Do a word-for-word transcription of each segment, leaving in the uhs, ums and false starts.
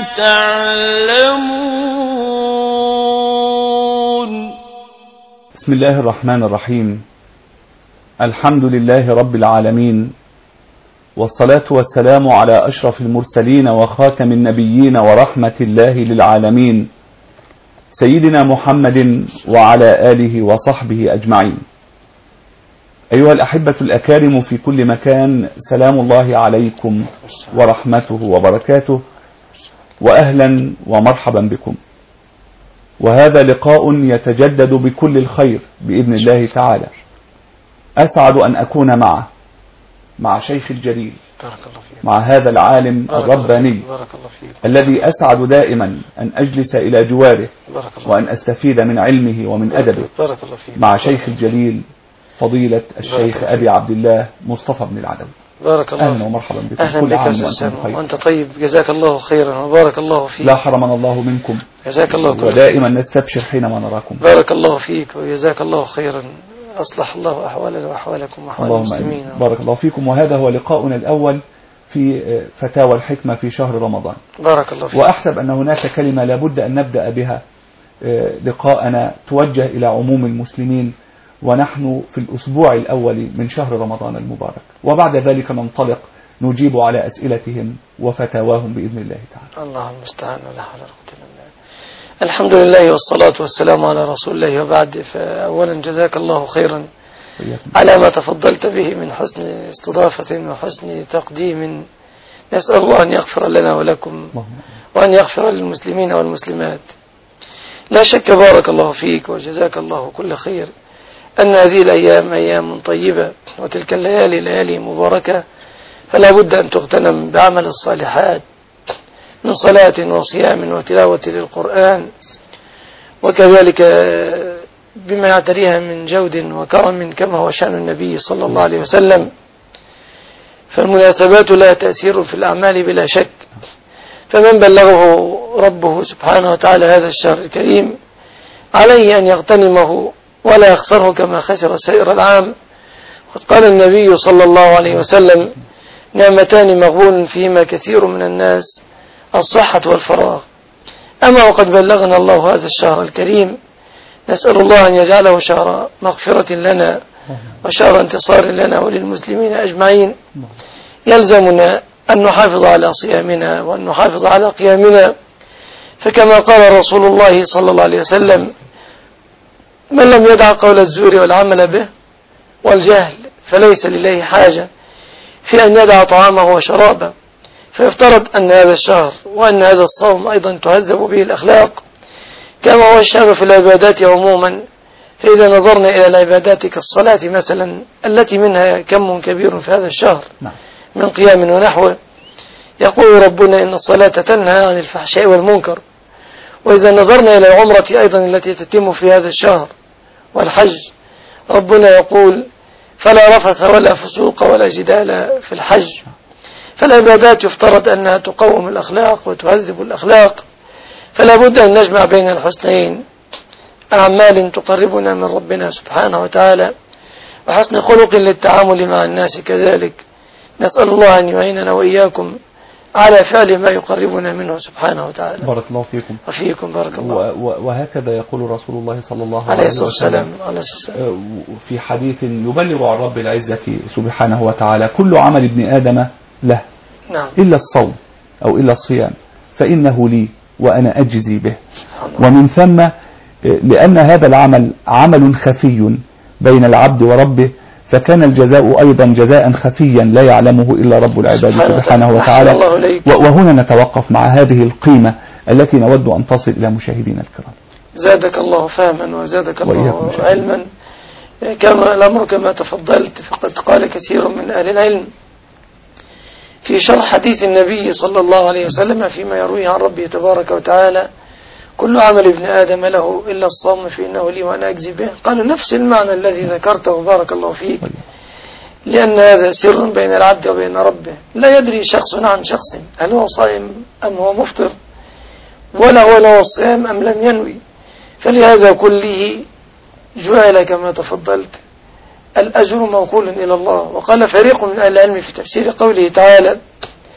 تعلمون. بسم الله الرحمن الرحيم. الحمد لله رب العالمين، والصلاة والسلام على أشرف المرسلين وخاتم النبيين ورحمة الله للعالمين، سيدنا محمد وعلى آله وصحبه أجمعين. أيها الأحبة الأكارم في كل مكان، سلام الله عليكم ورحمته وبركاته، وأهلا ومرحبا بكم. وهذا لقاء يتجدد بكل الخير بإذن الله تعالى. أسعد أن أكون معه مع شيخ الجليل، مع هذا العالم الرباني الذي أسعد دائما أن أجلس إلى جواره وأن أستفيد من علمه ومن أدبه، مع شيخ الجليل فضيلة الشيخ أبي عبد الله مصطفى بن العدوي. بارك الله أهلا ومرحبا بكم. أهلا بك وأنت طيب، جزاك الله خيرا وبارك الله فيك. لا حرمنا الله منكم، جزاك الله خيرا، ودائما نستبشر حينما نراكم. بارك الله فيك وجزاك الله خيرا، أصلح الله أحوالنا وأحوالكم وأحوال المسلمين. بارك الله فيكم. وهذا هو لقاؤنا الأول في فتاوى الحكمة في شهر رمضان. بارك الله فيك. وأحسب أن هناك كلمة لابد أن نبدأ بها لقاءنا توجه إلى عموم المسلمين، ونحن في الأسبوع الأول من شهر رمضان المبارك، وبعد ذلك ننطلق نجيب على أسئلتهم وفتاواهم بإذن الله تعالى. الله المستعان ولا حول ولا قوة إلا بالله. الحمد لله والصلاة والسلام على رسول الله، وبعد. فأولا جزاك الله خيرا على ما تفضلت به من حسن استضافة وحسن تقديم. نسأل الله أن يغفر لنا ولكم وأن يغفر للمسلمين والمسلمات. لا شك بارك الله فيك وجزاك الله كل خير أن هذه الأيام أيام طيبة، وتلك الليالي ليالي مباركة، فلا بد أن تغتنم بعمل الصالحات من صلاة وصيام وتلاوة للقرآن، وكذلك بما يعتريها من جود وكرم كما هو شأن النبي صلى الله عليه وسلم. فالمناسبات لها تأثير في الأعمال بلا شك، فمن بلغه ربه سبحانه وتعالى هذا الشهر الكريم عليه أن يغتنمه ولا يخسره كما خسر سائر العام. وقد قال النبي صلى الله عليه وسلم: نعمتان مغبون فيهما كثير من الناس، الصحة والفراغ. أما وقد بلغنا الله هذا الشهر الكريم، نسأل الله أن يجعله شهر مغفرة لنا وشهر انتصار لنا وللمسلمين أجمعين. يلزمنا أن نحافظ على صيامنا وأن نحافظ على قيامنا، فكما قال رسول الله صلى الله عليه وسلم: من لم يدع قول الزور والعمل به والجهل فليس لله حاجة في أن يدع طعامه وشرابه. فيفترض أن هذا الشهر وأن هذا الصوم أيضا تهذب به الأخلاق كما هو الشهر في العبادات عموما. فإذا نظرنا إلى العبادات كالصلاة مثلا التي منها كم كبير في هذا الشهر من قيام ونحوه، يقول ربنا: إن الصلاة تنهى عن الفحشاء والمنكر. وإذا نظرنا إلى العمرة أيضا التي تتم في هذا الشهر والحج، ربنا يقول: فلا رفث ولا فسوق ولا جدال في الحج. فالعبادات يفترض أنها تقوم الأخلاق وتهذب الأخلاق، فلا بد أن نجمع بين الحسنين: أعمال تقربنا من ربنا سبحانه وتعالى، وحسن خلق للتعامل مع الناس كذلك. نسأل الله أن يعيننا وإياكم على فعل ما يقربنا منه سبحانه وتعالى. بارك الله فيكم. وفيكم بارك الله. وهكذا يقول رسول الله صلى الله عليه عليه وسلم في حديث يبلغ عن رب العزة سبحانه وتعالى: كل عمل ابن آدم له نعم. إلا الصوم أو إلا الصيام فإنه لي وأنا أجزي به. ومن ثم لأن هذا العمل عمل خفي بين العبد وربه، فكان الجزاء أيضا جزاء خفيا لا يعلمه إلا رب العباد سبحانه وتعالى. وهنا نتوقف مع هذه القيمة التي نود أن تصل إلى مشاهدينا الكرام. زادك الله فهما وزادك الله علما. كما الأمر كما تفضلت، فقد قال كثير من أهل العلم في شرح حديث النبي صلى الله عليه وسلم فيما يرويه عن ربه تبارك وتعالى: كل عمل ابن آدم له إلا الصوم فإنه لي وأنا أجزي به. قال نفس المعنى الذي ذكرته بارك الله فيك، لأن هذا سر بين العبد وبين ربه، لا يدري شخص عن شخص هل هو صائم أم هو مفطر، ولا هو له الصيام أم لم ينوي. فلهذا كله جعل كما تفضلت الأجر موكول إلى الله. وقال فريق من أهل العلم في تفسير قوله تعالى: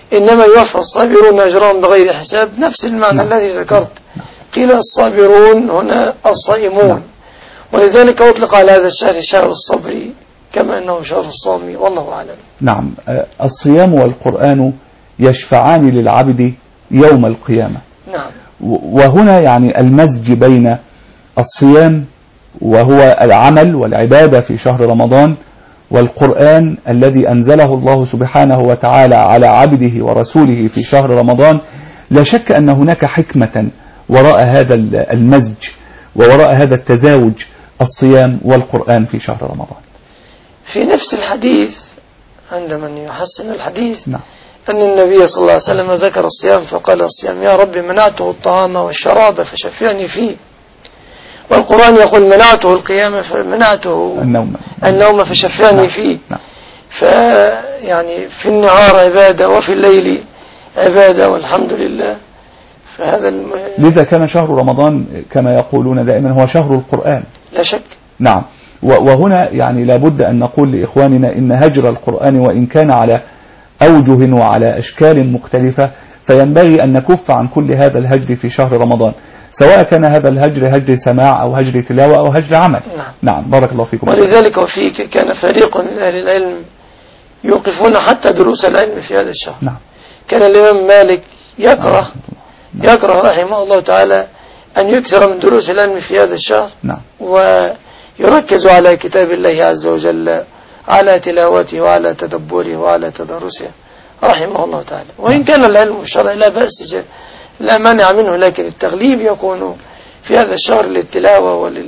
إنما يوفى الصابرون أجرهم بغير حساب، نفس المعنى نعم. الذي ذكرت. قيل الصابرون هنا الصائمون. نعم. ولذلك أطلق على هذا الشهر شهر الصبر كما أنه شهر الصوم، والله أعلم. نعم. الصيام والقرآن يشفعان للعبد يوم القيامة. نعم. وهنا يعني المزج بين الصيام وهو العمل والعبادة في شهر رمضان، والقرآن الذي أنزله الله سبحانه وتعالى على عبده ورسوله في شهر رمضان. لا شك أن هناك حكمة وراء هذا المزج ووراء هذا التزاوج، الصيام والقرآن في شهر رمضان. في نفس الحديث عند من يحسن الحديث نعم. أن النبي صلى الله عليه وسلم ذكر الصيام فقال الصيام يا رب منعته الطعام والشراب فشفعني فيه، والقرآن يقول منعته القيام فمنعته النوم النوم فشفعني نعم. فيه. نعم. فيعني في النهار عبادة وفي الليل عبادة والحمد لله. فهذا الم... لذا كان شهر رمضان كما يقولون دائما هو شهر القرآن. لا شك. نعم. وهنا يعني لابد أن نقول لإخواننا إن هجر القرآن وإن كان على أوجه وعلى أشكال مختلفة، فينبغي أن نكف عن كل هذا الهجر في شهر رمضان، سواء كان هذا الهجر هجر سماع أو هجر تلاوة أو هجر عمل. نعم. نعم. بارك الله فيكم. ولذلك وفيك كان فريق من أهل العلم يوقفون حتى دروس العلم في هذا الشهر. نعم. كان الإمام مالك يكره نعم. يكره رحمه الله تعالى أن يكثر من دروس العلم في هذا الشهر. نعم. ويركز على كتاب الله عز وجل، على تلاوته وعلى تدبره وعلى تدرسه رحمه الله تعالى. وإن كان العلم الشرعي لا بأس لا مانع منه، لكن التغليب يكون في هذا الشهر للتلاوة ولل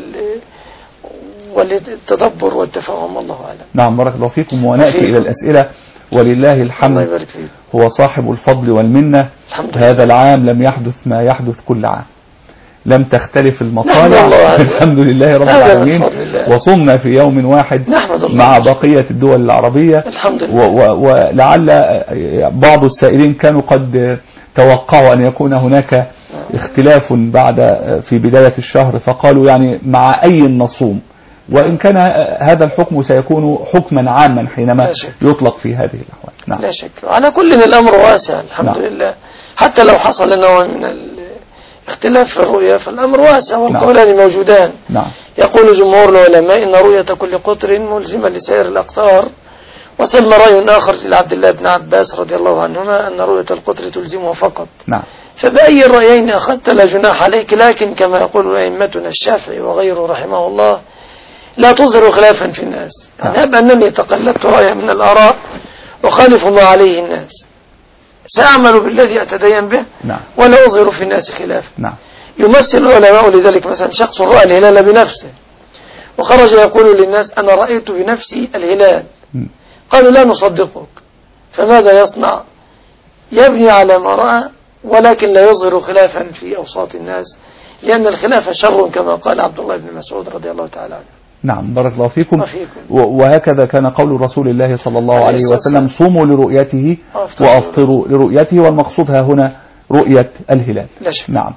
وللتدبر والتفاهم، الله أعلم. نعم. بارك الله فيكم. ونأتي إلى الأسئلة ولله الحمد. الله يبارك فيك. هو صاحب الفضل والمنة. هذا العام لم يحدث ما يحدث كل عام، لم تختلف المطالع الحمد لله رب العالمين، وصمنا في يوم واحد مع بقية الدول العربية الحمد لله. ولعل بعض السائلين كانوا قد توقعوا أن يكون هناك اختلاف بعد في بداية الشهر، فقالوا يعني مع أي نصوم، وإن كان هذا الحكم سيكون حكما عاما حينما يطلق في هذه الأحوال. نعم. لا شك. على كل الأمر واسع الحمد نعم. لله. حتى لو حصل نوع من اختلاف في الرؤية فالأمر واسع والقولان نعم. موجودان. نعم. يقول جمهور العلماء إن رؤية كل قطر ملزمة لسائر الأقطار، وثم رأي آخر لعبد الله بن عباس رضي الله عنهما أن رؤية القطر تلزمه فقط. نعم. فبأي الرأيين أخذت لا جناح عليك، لكن كما يقول أئمتنا الشافعي وغيره رحمه الله لا تظهر خلافا في الناس. يعني أب أنني تقلبت رأي من الآراء وخالف ما عليه الناس، سأعمل بالذي أتدين به نعم. ولا أظهر في الناس خلافا. نعم. يمثل العلماء لذلك مثلا شخص رأى الهلال بنفسه وخرج يقول للناس أنا رأيت بنفسي الهلال، قالوا لا نصدقك، فماذا يصنع؟ يبني على ما رأى ولكن لا يظهر خلافا في أوساط الناس، لأن الخلاف شر كما قال عبد الله بن مسعود رضي الله تعالى عنه. نعم. بارك الله فيكم. وهكذا كان قول رسول الله صلى الله عليه وسلم صوموا لرؤيته وأفطروا لرؤيته، والمقصود ها هنا رؤية الهلال. نعم.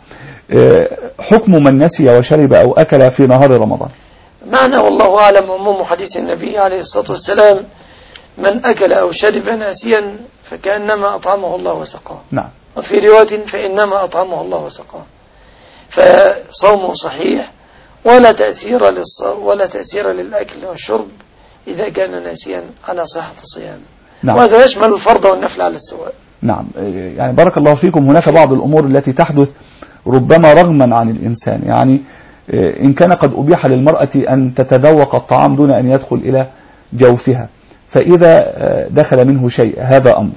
حكم من نسي وشرب أو أكل في نهار رمضان. معنى والله أعلم عموم حديث النبي عليه الصلاة والسلام من أكل أو شرب ناسيا فكأنما أطعمه الله وسقاه. نعم. وفي رواية فإنما أطعمه الله وسقاه. فصومه صحيح ولا تأثير للصوم ولا تأثير للأكل والشرب إذا كان ناسيا على صحة الصيام. نعم. وهذا يشمل الفرض والنفل على السواء. نعم. يعني بارك الله فيكم. هناك بعض الأمور التي تحدث ربما رغما عن الإنسان، يعني إن كان قد أبيح للمرأة أن تتذوق الطعام دون أن يدخل إلى جوفها، فإذا دخل منه شيء هذا أمر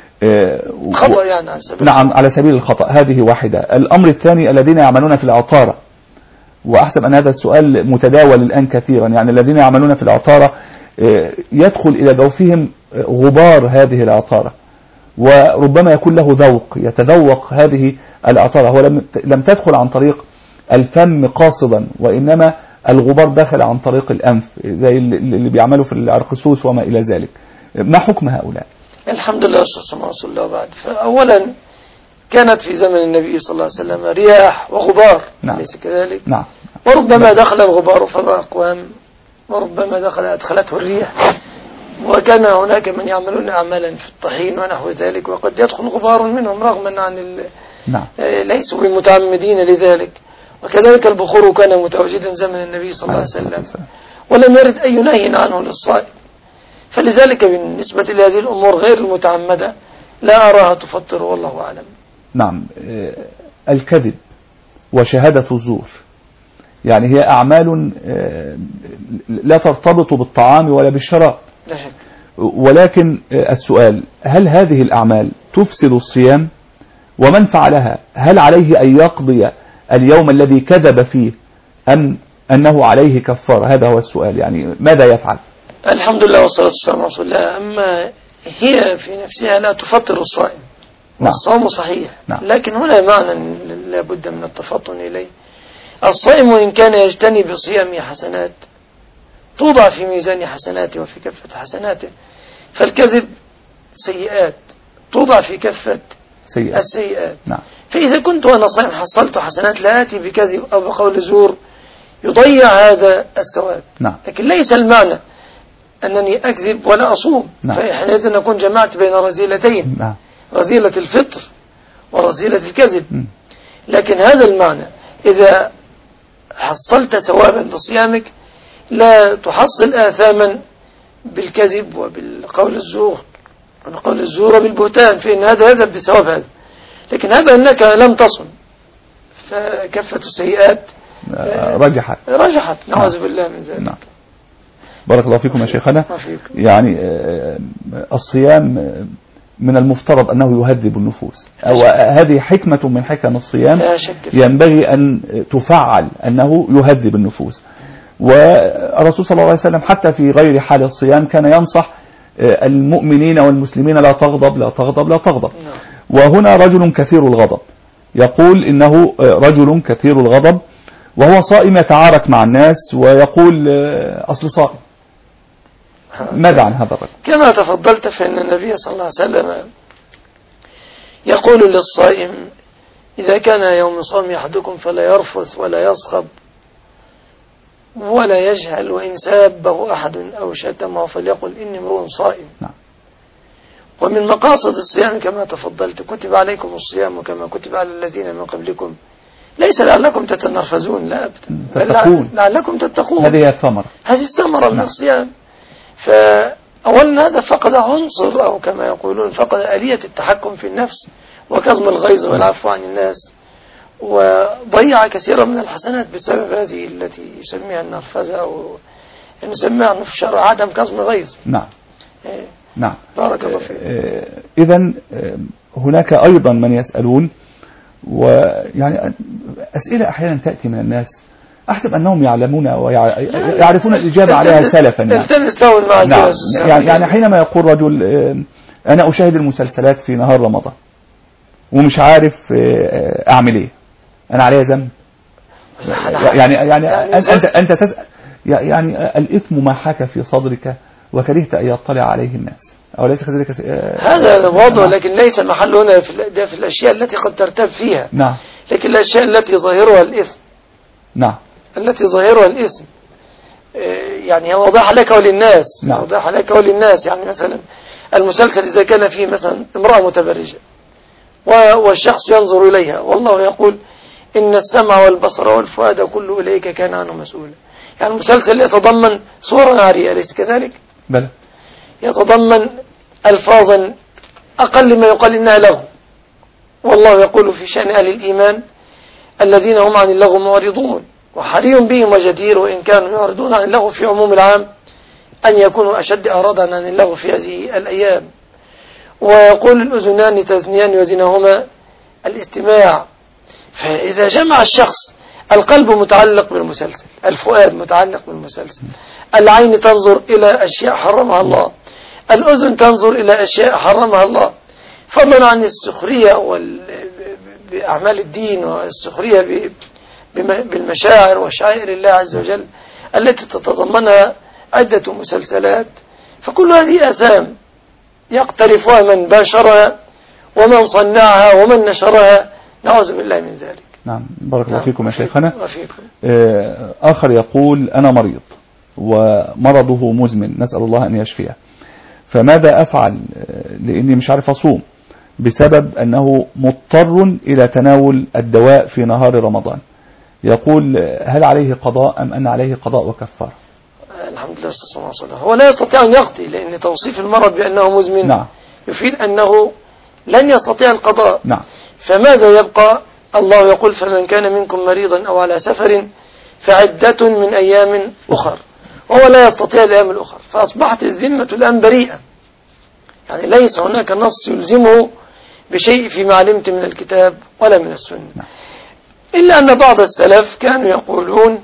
خطأ يعني على سبيل نعم على سبيل الخطأ، هذه واحدة. الأمر الثاني الذين يعملون في العطارة، وأحسب أن هذا السؤال متداول الآن كثيرا، يعني الذين يعملون في العطارة يدخل إلى جوفهم غبار هذه العطارة وربما يكون له ذوق، يتذوق هذه العطارة، هو لم تدخل عن طريق الفم قاصدا، وإنما الغبار دخل عن طريق الأنف زي اللي بيعملوا في العرقسوس وما إلى ذلك. ما حكم هؤلاء؟ الحمد لله والصلاة والسلام على بعد. فأولا كانت في زمن النبي صلى الله عليه وسلم رياح وغبار. نعم. ليس كذلك؟ نعم. وربما دخل الغبار فما أقوام وربما دخل أدخلته الريح وكان هناك من يعملون أعمالا في الطحين ونحو ذلك، وقد يدخل غبار منهم رغما عن ال... نعم. ليسوا بمتعمدين لذلك. وكذلك البخور كان متواجدا زمن النبي صلى الله عليه وسلم، ولم يرد أي نهي عنه للصائم. فلذلك بالنسبة لهذه الأمور غير المتعمدة لا أراها تفطر، والله أعلم. نعم. الكذب وشهادة الزور يعني هي أعمال لا ترتبط بالطعام ولا بالشراب، لا شك. ولكن السؤال: هل هذه الأعمال تفسد الصيام؟ ومن فعلها هل عليه أن يقضي اليوم الذي كذب فيه أم أنه عليه كفارة؟ هذا هو السؤال، يعني ماذا يفعل؟ الحمد لله والصلاة والسلام على رسول الله. أما هي في نفسها لا تفطر الصائم، والصوم صحيح. نعم. لكن هنا معنى لا بد من التفطن إليه. الصائم وإن كان يجتني بصيام حسنات توضع في ميزان حسناته وفي كفة حسناته، فالكذب سيئات توضع في كفة سيئات. السيئات. نعم. فإذا كنت وأنا صائم حصلت حسنات لا آتي بكذب أو بقول زور يضيع هذا الثواب. نعم. لكن ليس المعنى أنني أكذب ولا أصوم. نعم. فحينئذ نكون جمعت بين رذيلتين. نعم. رذيلة الفطر ورذيلة الكذب. م. لكن هذا المعنى إذا حصلت ثوابا بصيامك لا تحصل آثاما بالكذب وبالقول الزور وبالقول الزور وبالبهتان، فإن هذا يذهب بثواب هذا. لكن هذا أنك لم تصم فكفة السيئات رجحت رجحت نعوذ بالله من ذلك. نعم. بارك الله فيكم يا شيخنا. يعني الصيام من المفترض أنه يهذب النفوس، أو هذه حكمة من حكم الصيام ينبغي أن تفعل، أنه يهذب النفوس. والرسول صلى الله عليه وسلم حتى في غير حال الصيام كان ينصح المؤمنين والمسلمين: لا تغضب لا تغضب لا تغضب. وهنا رجل كثير الغضب يقول إنه رجل كثير الغضب وهو صائم يتعارك مع الناس ويقول أصل صائم. ماذا عن هذا الرجل؟ كما تفضلت فإن النبي صلى الله عليه وسلم يقول للصائم: إذا كان يوم صوم أحدكم فلا يرفث ولا يصخب ولا يجهل، وإن سابه أحد أو شتمه فليقل إني امرؤ صائم. نعم. ومن مقاصد الصيام كما تفضلت: كتب عليكم الصيام كما كتب على الذين من قبلكم ليس لعلكم تتنرفزون، لا أبدا، لعلكم تتقون. هذه الثمرة، هذه الثمرة من الصيام. فأولا هذا فقد عنصر، أو كما يقولون فقد آلية التحكم في النفس وكظم الغيظ والعفو عن الناس، وضيع كثيرا من الحسنات بسبب هذه التي يسميها النرفزة، أو نسميها في الشرع عدم كظم الغيظ. نعم. إيه. نعم. بارك الله فيك. إذن هناك أيضا من يسألون، ويعني أسئلة أحيانا تأتي من الناس أحسب أنهم يعلمون ويعرفون الإجابة عليها سلفا. يعني. نعم. يعني حينما يقول رجل: أنا أشاهد المسلسلات في نهار رمضان ومش عارف أعمل إيه، أنا عليها ذنب؟ يعني يعني أنت أنت تسأل، يعني الإثم ما حاك في صدرك وكرهت أن يطلع عليه الناس، أو ليس كذلك؟ هذا واضح، لكن ليس محل هنا في, في الأشياء التي قد ترتب فيها. نعم. لكن الأشياء التي ظاهرها الإثم. نعم. التي ظاهرها الإثم يعني واضح لك وللناس. نعم. واضح لك وللناس. يعني مثلا المسلسل إذا كان فيه مثلا امرأة متبرجة والشخص ينظر إليها، والله يقول: إن السمع والبصر والفؤاد كل إليك كان عنه مسؤولا. يعني المسلسل يتضمن صورة نارية، أليس كذلك؟ بلى. يتضمن ألفاظا أقل ما يقال إنها لغو، والله يقول في شأن أهل الإيمان: الذين هم عن اللغو معرضون، وحري بهم وجدير وإن كانوا يعرضون عن اللغو في عموم العام أن يكونوا أشد أعراضا عن اللغو في هذه الأيام. ويقول: الأذنان تثنيان وزنهما الاستماع. فإذا جمع الشخص القلب متعلق بالمسلسل، الفؤاد متعلق بالمسلسل، العين تنظر إلى أشياء حرمها الله، الأذن تنظر إلى أشياء حرمها الله، فضلا عن السخرية بأعمال الدين والسخرية بالمشاعر وشعائر الله عز وجل التي تتضمنها عدة مسلسلات. فكل هذه آثام يقترفها من باشرها ومن صنعها ومن نشرها، نعوذ بالله من ذلك. نعم. بارك الله فيكم يا شيخنا. وفيكم. آخر يقول: أنا مريض ومرضه مزمن، نسأل الله أن يشفيه، فماذا أفعل لأني مش عارف أصوم بسبب أنه مضطر إلى تناول الدواء في نهار رمضان؟ يقول هل عليه قضاء أم أن عليه قضاء وكفارة؟ الحمد لله والصلاة والسلام. هو لا يستطيع أن يقضي، لأن توصيف المرض بأنه مزمن نعم. يفيد أنه لن يستطيع القضاء. نعم. فماذا يبقى؟ الله يقول فمن كان منكم مريضا أو على سفر فعدة من أيام أخر، وهو لا يستطيع الأيام الأخر، فأصبحت الذمة الآن بريئة، يعني ليس هناك نص يلزمه بشيء فيما علمت من الكتاب ولا من السنة. نعم. إلا أن بعض السلف كانوا يقولون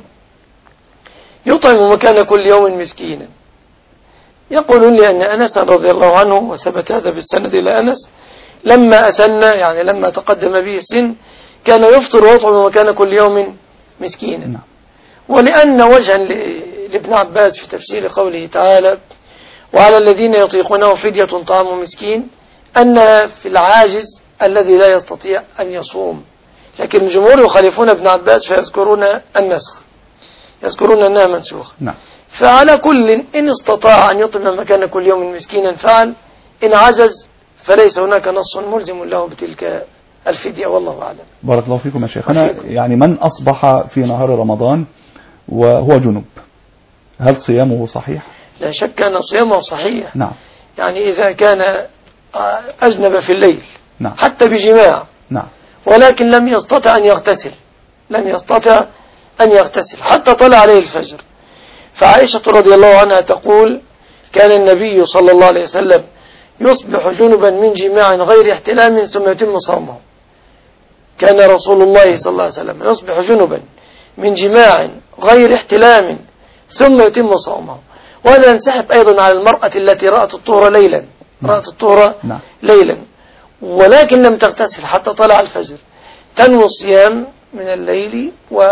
يطعم مكان كل يوم مسكينا. يقولون لأن أنس رضي الله عنه، وثبت هذا بالسند إلى أنس، لما أسن يعني لما تقدم به السن كان يفطر ويطعم مكان كل يوم مسكينا. نعم. ولأن وجها لابن عباس في تفسير قوله تعالى وعلى الذين يطيقونه فدية طعام مسكين، أن في العاجز الذي لا يستطيع أن يصوم، لكن الجمهور يخالفون ابن عباس فيذكرون النسخ، يذكرون أنها منسوخة. نعم. فعلى كل إن استطاع أن يطعم مكان كل يوم مسكينا فعل، إن عجز فليس هناك نص ملزم له بتلك الفدية، والله أعلم. بارك الله فيكم يا شيخنا. يعني من أصبح في نهار رمضان وهو جنب، هل صيامه صحيح؟ لا شك أن صيامه صحيح. نعم. يعني إذا كان أجنب في الليل، نعم، حتى بجماع، نعم، ولكن لم يستطع أن يغتسل، لم يستطع أن يغتسل حتى طلع عليه الفجر، فعائشة رضي الله عنها تقول كان النبي صلى الله عليه وسلم يصبح جنبا من جماع غير احتلام ثم يتم صومه. كان رسول الله صلى الله عليه وسلم يصبح جنبا من جماع غير احتلام ثم يتم صومه. وهذا ينسحب أيضا على المرأة التي رأت الطهر ليلا، رأت الطهر ليلا ولكن لم تغتسل حتى طلع الفجر، تنوي الصيام من الليل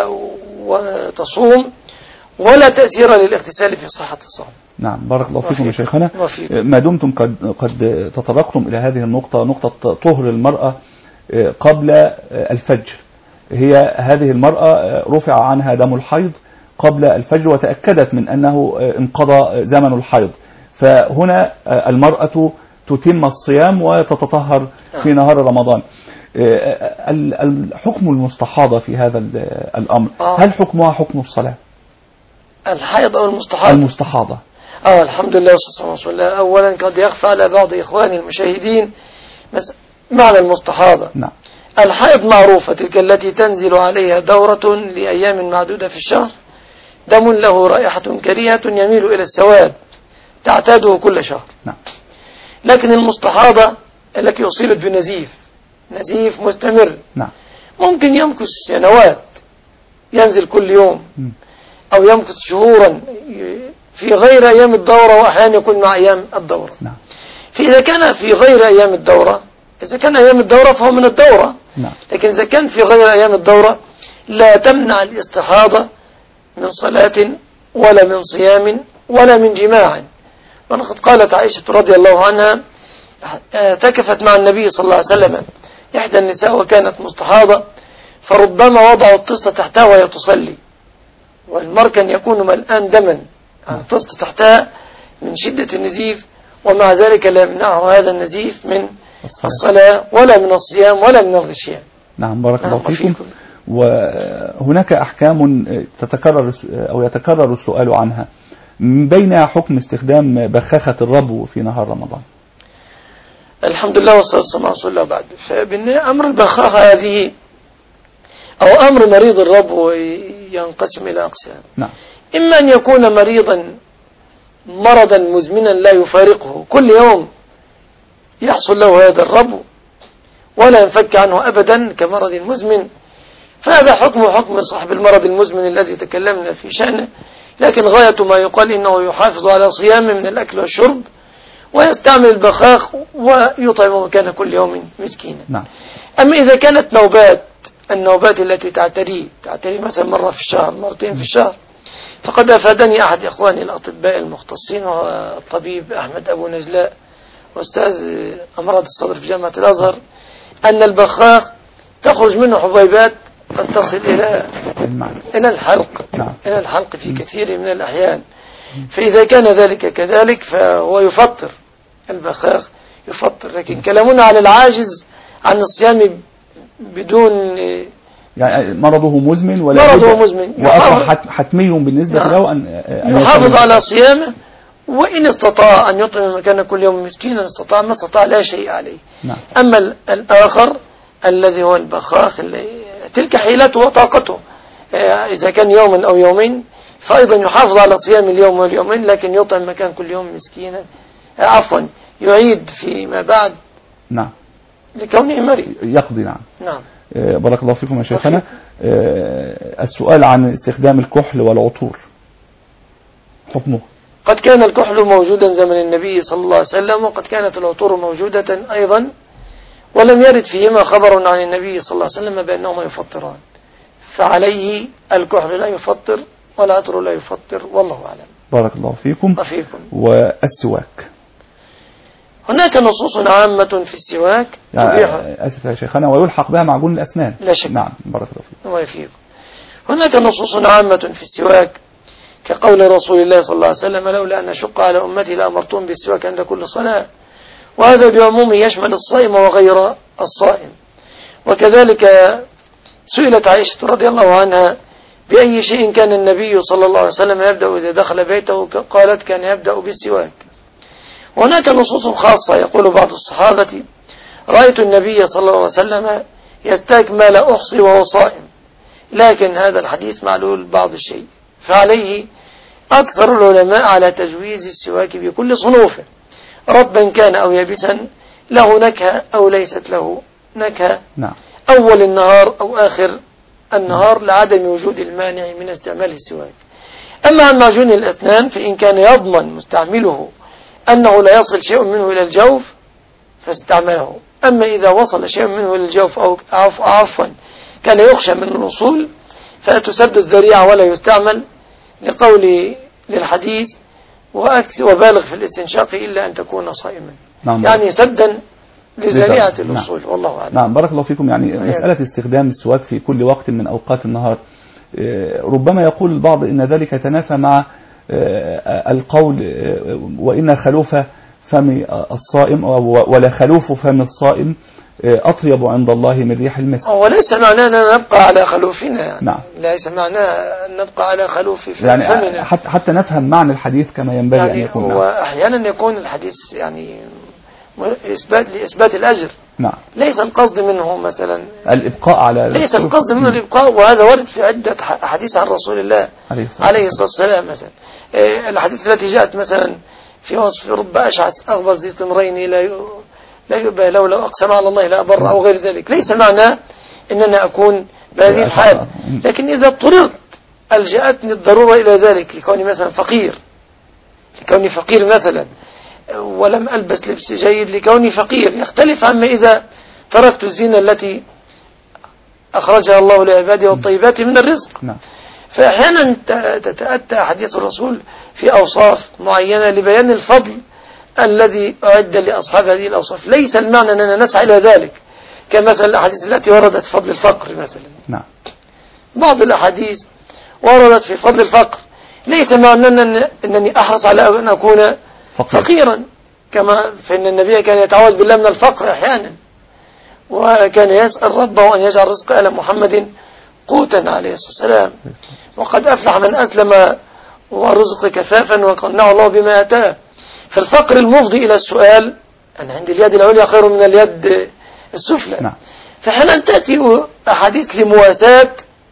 وتصوم، ولا تأثير للاغتسال في صحة الصوم. نعم. بارك الله فيكم يا شيخنا. ما دمتم قد قد تطرقتم إلى هذه النقطة، نقطة طهر المرأة قبل الفجر، هي هذه المرأة رفع عنها دم الحيض قبل الفجر وتأكدت من أنه انقضى زمن الحيض، فهنا المرأة تتم الصيام وتتطهر في نهار رمضان. الحكم المستحاضة في هذا الأمر هل حكمها حكم الصلاة؟ الحيض أو المستحاضة؟ المستحاضة. آه الحمد لله والصلاة والسلام. أولا قد يخفى على بعض إخواني المشاهدين معنى المستحاضة. نعم. الحيض معروفة، تلك التي تنزل عليها دورة لأيام معدودة في الشهر، دم له رائحة كريهة يميل إلى السواد تعتاده كل شهر. نعم. لكن المستحاضة التي أصيبت بنزيف، نزيف مستمر، نعم، ممكن يمكث سنوات، ينزل كل يوم م. أو يمكث شهورا في غير أيام الدورة، وأحيانا يكون مع أيام الدورة. نعم. فإذا كان في غير أيام الدورة، إذا كان أيام الدورة فهو من الدورة. نعم. لكن إذا كان في غير أيام الدورة لا تمنع الاستحاضة من صلاة ولا من صيام ولا من جماع. وقد قالت عائشة رضي الله عنها اعتكفت مع النبي صلى الله عليه وسلم إحدى النساء وكانت مستحاضة، فربما وضعوا الطست تحتها وهي تصلي، والمركن يكون ملآن دما، يعني الطست تحتها من شدة النزيف، ومع ذلك لا يمنعه هذا النزيف من الصلاة ولا من الصيام ولا من الغشيان. نعم. بارك الله فيكم. وهناك أحكام تتكرر أو يتكرر السؤال عنها، بينها حكم استخدام بخاخة الربو في نهار رمضان. الحمد لله والصلاة والسلام على رسول الله. بعد فأمر البخاخة هذه أو أمر مريض الربو ينقسم إلى أقسام. نعم. إما أن يكون مريضا مرضا مزمنا لا يفارقه، كل يوم يحصل له هذا الربو ولا ينفك عنه أبدا كمرض مزمن، فهذا حكم حكم صاحب المرض المزمن الذي تكلمنا في شأنه، لكن غاية ما يقال إنه يحافظ على صيامه من الأكل والشرب ويستعمل البخاخ ويطعم مكان كل يوم مسكينا. نعم. أما إذا كانت نوبات، النوبات التي تعتري تعتري مثلا مرة في الشهر، مرتين في الشهر، فقد أفادني أحد إخواني الأطباء المختصين وهو الطبيب أحمد أبو نجلاء أستاذ أمراض الصدر في جامعة الأزهر، أن البخاخ تخرج منه حبيبات قد تصل إلى إلى الحلق. نعم. إلى الحلق في كثير من الأحيان. فإذا كان ذلك كذلك فهو يفطر البخاخ يفطر. لكن كلامنا على العاجز عن الصيام بدون يعني مرضه مزمن ولا مرضه مزمن وأصبح حتمي بالنسبة نعم. له أن, أن يحافظ على صيامه، وإن استطاع أن يطعم مكان كل يوم مسكينا استطاع، ما استطاع لا شيء عليه. نعم. أما الآخر الذي هو البخاخ تلك حيلته وطاقته، إذا كان يوما أو يومين فأيضا يحافظ على صيام اليوم واليومين، لكن يطعم مكان كل يوم مسكينا، عفوا يعيد فيما بعد. نعم. لكونه مريض يقضي. نعم. نعم. بارك الله فيكم يا شيخنا. السؤال عن استخدام الكحل والعطور، حكمه؟ قد كان الكحل موجودا زمن النبي صلى الله عليه وسلم، وقد كانت العطور موجودة أيضا، ولم يرد فيهما خبر عن النبي صلى الله عليه وسلم بأنهما يفطران، فعليه الكحل لا يفطر والعطر لا يفطر، والله أعلم. بارك الله فيكم. وفيكم. والسواك، هناك نصوص عامة في السواك يعني أسف يا شيخنا، ويلحق بها معجون الأسنان. لا شك. نعم. بارك الله فيكم. وفيكم. هناك نصوص عامة في السواك كقول رسول الله صلى الله عليه وسلم: لولا أن أشق على أمتي لأمرتهم بالسواك عند كل صلاة، وهذا بعمومه يشمل الصائم وغير الصائم. وكذلك سئلت عائشة رضي الله عنها: بأي شيء كان النبي صلى الله عليه وسلم يبدأ إذا دخل بيته؟ قالت: كان يبدأ بالسواك. وهناك نصوص خاصة، يقول بعض الصحابة: رأيت النبي صلى الله عليه وسلم يستاك ما لا أحصي وهو صائم، لكن هذا الحديث معلول بعض الشيء، فعليه أكثر العلماء على تجويز السواك بكل صنوفه، رطبا كان أو يابسا، له نكهة أو ليست له نكهة، نعم. أول النهار أو آخر النهار، لعدم وجود المانع من استعمال السواك. أما عن معجون الأسنان فإن كان يضمن مستعمله أنه لا يصل شيء منه إلى الجوف فاستعمله، أما إذا وصل شيء منه إلى الجوف أو عفوا كان يخشى من الوصول فتسد الذريعة ولا يستعمل، لقول للحديث: وبالغ في الاستنشاق إلا أن تكون صائما. نعم. يعني سدا لذريعة الوصول. نعم. والله أعلم. نعم. بارك الله فيكم. يعني مسألة استخدام السواك في كل وقت من أوقات النهار، ربما يقول البعض إن ذلك يتنافى مع القول: وإن خلوف فم الصائم ولا خلوف فم الصائم أطيب عند الله من ريح المسك. وليس معناه أن نبقى على خلوفنا يعني. نعم. ليس معناه أن نبقى على خلوف يعني فمنا، حتى, حتى نفهم معنى الحديث كما ينبغي يعني أن يكون. وأحيانا يكون الحديث يعني إثبات لإثبات الأجر. نعم. ليس القصد منه مثلا الإبقاء على ليس القصد منه الإبقاء، وهذا ورد في عدة حديث عن رسول الله عليه الصلاة والسلام. مثلا الحديث التي جاءت مثلا في وصف: رب أشعث أغبر ذي طمرين لا لا يبقى لولا أقسم على الله لا أبر، أو غير ذلك. ليس معناه أننا أكون بهذه الحال، لكن إذا اضطررت ألجأتني الضرورة إلى ذلك، لكوني مثلا فقير، لكوني فقير مثلا ولم ألبس لبس جيد، لكوني فقير، يختلف عما إذا تركت الزينة التي أخرجها الله لعباده والطيبات من الرزق. نعم. فأحيانا تتأتى حديث الرسول في أوصاف معينة لبيان الفضل الذي أعد لأصحاب هذه الأوصاف. ليس المعنى أننا نسعى إلى ذلك، كمثل الأحاديث التي وردت في فضل الفقر مثلا. نعم. بعض الأحاديث وردت في فضل الفقر، ليس معنى أنني أحرص على أن أكون فقير. فقيرا، كما فإن النبي كان يتعوذ بالله من الفقر أحيانا، وكان يسأل ربه أن يجعل رزق آل محمد قوتا عليه الصلاة والسلام. وقد أفلح من أسلم ورزق كفافا وقنعه الله بما أتاه. فالفقر المفضي إلى السؤال: أنا عندي اليد العليا خير من اليد السفلى. نعم. فحينا تأتي أحاديث لمواساة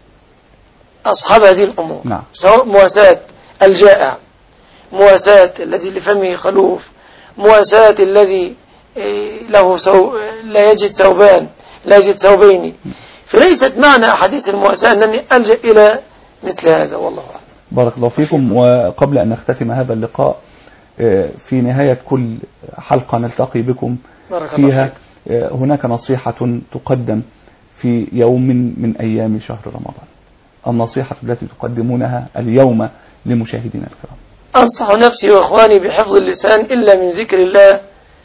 أصحاب هذه الأمور. نعم. سواء مواساة الجائع، مواساة الذي لفمه خلوف، مواساة الذي له سو... لا يجد ثوبان لا يجد ثوبين. فليست معنى أحاديث المواساة أنني ألجأ إلى مثل هذا، والله أعلم. بارك الله فيكم. وقبل أن نختتم هذا اللقاء، في نهاية كل حلقة نلتقي بكم فيها هناك نصيحة تقدم في يوم من أيام شهر رمضان. النصيحة التي تقدمونها اليوم لمشاهدينا الكرام. أنصح نفسي وإخواني بحفظ اللسان إلا من ذكر الله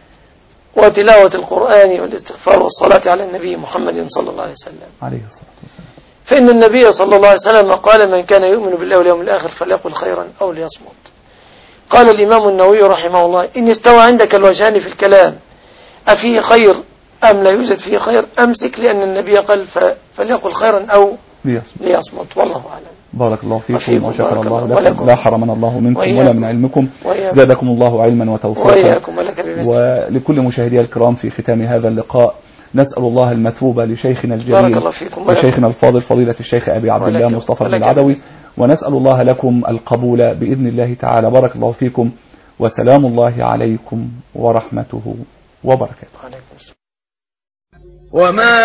وتلاوة القرآن والاستغفار والصلاة على النبي محمد صلى الله عليه وسلم عليه الصلاة والسلام. فإن النبي صلى الله عليه وسلم قال: من كان يؤمن بالله واليوم الآخر فليقل خيرا أو ليصمت. قال الإمام النووي رحمه الله: إن استوى عندك الوجهان في الكلام أفيه خير أم لا يوجد فيه خير، أمسك، لأن النبي قال فليقل خيرا أو ليصمت. والله أعلم. بارك الله فيكم وشكر الله الله لكم، لا حرمنا الله منكم ولا من علمكم، زادكم الله علما وتوفيقا. ولكل مشاهدي الكرام في ختام هذا اللقاء نسأل الله المثوبة لشيخنا الجليل وشيخنا الفاضل فضيلة الشيخ أبي عبد الله مصطفى بن العدوي، ونسأل الله لكم القبول بإذن الله تعالى. بارك الله فيكم، وسلام الله عليكم ورحمته وبركاته. وما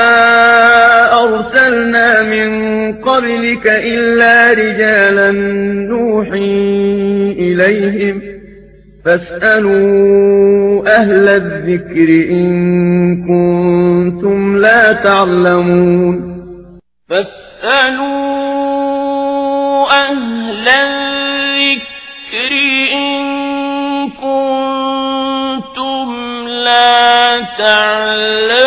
أرسلنا من قبلك إلا رجالا نوحي إليهم فاسألوا أهل الذكر إن كنتم لا تعلمون. فاسألوا أهل الذكر إن كنتم لا تعلمون.